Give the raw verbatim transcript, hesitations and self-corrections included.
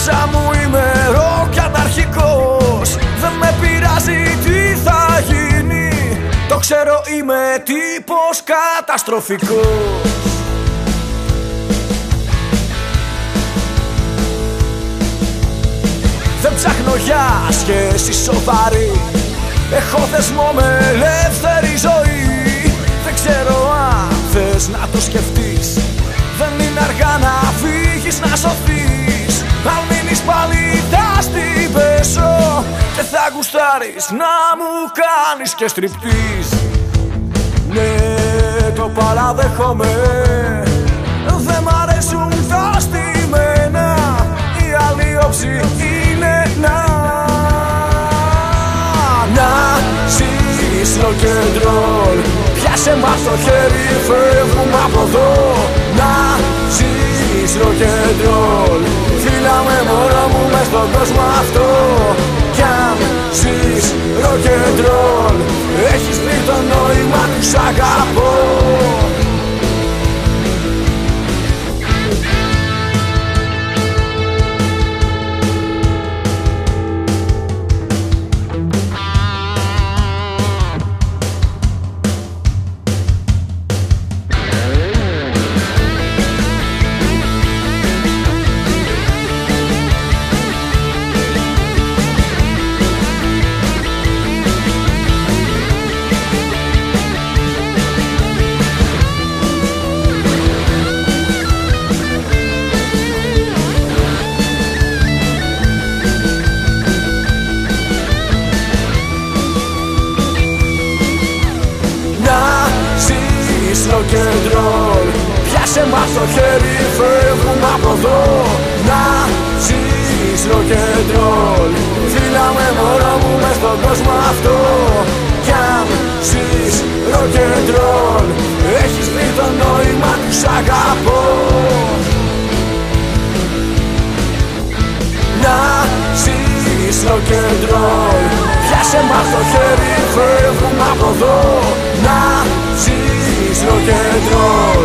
Μέσα μου είμαι ροκιαταρχικός, δεν με πειράζει τι θα γίνει. Το ξέρω, είμαι τύπος καταστροφικός. Δεν ψάχνω για σχέση σοβαρή, έχω δεσμό με ελεύθερη ζωή. Δεν ξέρω αν θες να το σκεφτείς, δεν είναι αργά να φύγεις, να σωθείς. Αν μείνεις πάλι θα στην πέσω και θα γουστάρεις να μου κάνεις και στριπτίζ. Ναι, το παραδέχομαι, δεν μ' αρέσουν τα στημένα. Η άλλη όψη είναι να Να ζεις rock'n'roll, πιάσε μας το χέρι, φεύγουμε από εδώ. Να ζεις rock'n'roll, φύλαμε μωρό μου μες στον κόσμο αυτό. Κι αν ζεις rock'n'roll, έχεις βρει το νόημα του σ' αγαπώ. Rock'n'roll, πιάσε μας το χέρι, φεύγουμε από εδώ. Να ζεις rock'n'roll, φύλαμε μωρό μου μες στον κόσμο αυτό. Κι αν ζεις rock'n'roll, έχεις βρει το νόημα του σ' αγαπώ. Να ζεις rock'n'roll, πιάσε μας το χέρι, φεύγουμε από εδώ. Να ζεις rock'n'roll.